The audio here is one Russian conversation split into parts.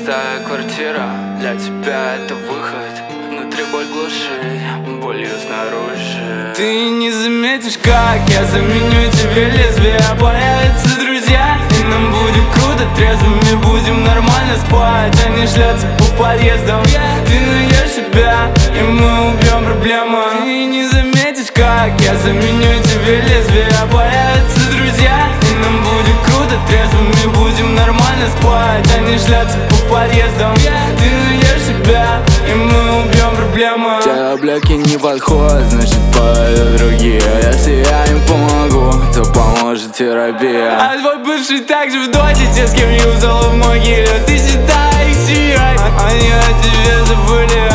Пустая квартира, для тебя это выход. Внутри боль глушит, болью снаружи. Ты не заметишь, как я заменю тебе лезвие. Появятся друзья, и нам будет круто. Трезвыми будем нормально спать, а не шляться по подъездам. Ты найдешь себя, и мы убьем проблему. Ты не заметишь, как я заменю тебе лезвие. Появятся друзья, и нам будет круто. Трезвыми будем нормально спать, а не шляться по подъездам. Ты найдешь себя, и мы убьем проблему. Те бляки не подходят, значит поедут другие. Если я им помогу, то поможет терапия. А твой бывший также в доте, те, с кем юзал в могиле. Ты считай их семьей, они о тебе забыли.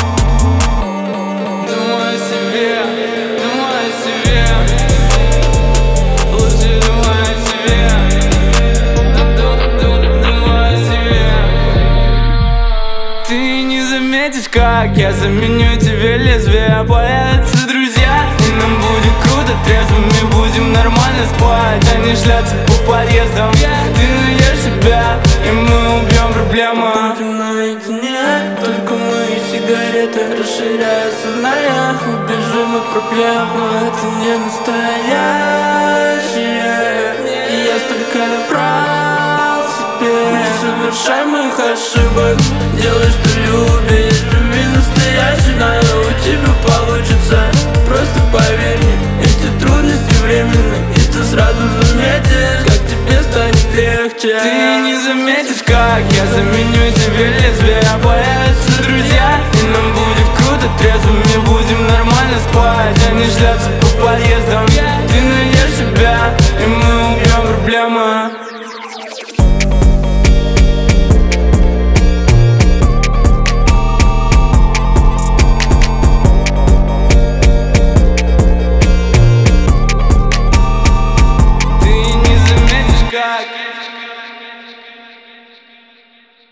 Думай о себе, думай о себе. Лучше думай о себе. Думай о себе. Ты не заметишь, как я заменю тебе лезвие. Появятся друзья, и нам будет круто. Трезвыми будем нормально спать, а не шляться по подъездам. Ты найдешь себя, и мы убьем проблему. Будем наедине, только мы и сигареты. Расширяя сознание, убежим от проблемы. Это не настоящее. И я столько наврал себе. Не совершай моих ошибок, делай, что любишь. Люби настоящий, знаю, у тебя получится. Просто поверь мне, эти трудности временны, и ты сразу заметишь, как тебе станет легче. Ты не заметишь, как я заменю тебя